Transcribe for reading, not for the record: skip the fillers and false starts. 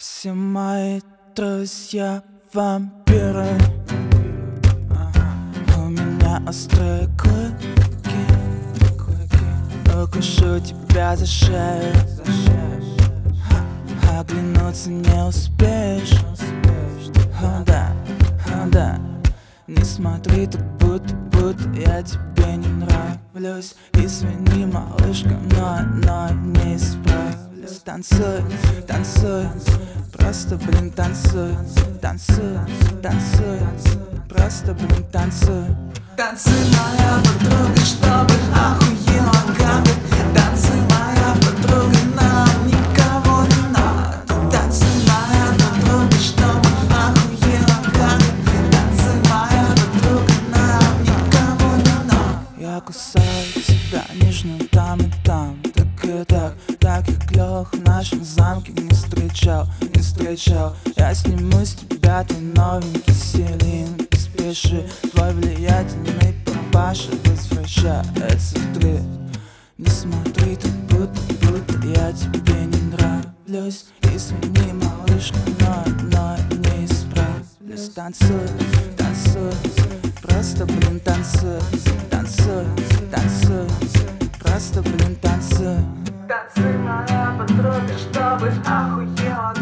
Все мои друзья вампиры. У меня острые клыки. Укушу тебя за шею. Оглянуться не успеешь. О да, не смотри так, будто я тебе не нравлюсь. Извини, малышка, но не исправлюсь. Танцуй, танцуй, просто, танцуй, танцуй, танцуй, просто, танцуй. Танцуй, моя подруга, чтобы охуела гады. Танцуй, моя подруга, нам никого не надо. Танцуй, моя подруга, чтобы охуела гады. Танцуй, моя подруга, нам никого не надо. Я кусаю тебя нежно там и там. Так и таких клёвых в нашем замке не встречал. Я сниму с тебя твой новенький селин. Спеши, твой влиятельный папаша возвращается в три. Не смотри так, будто я тебе не нравлюсь. Извини, малышка, но не исправлюсь. Танцуй, танцуй, просто, танцуй, танцуй, танцуй, просто, танцуй. Танцуй, моя подруга, чтобы охуела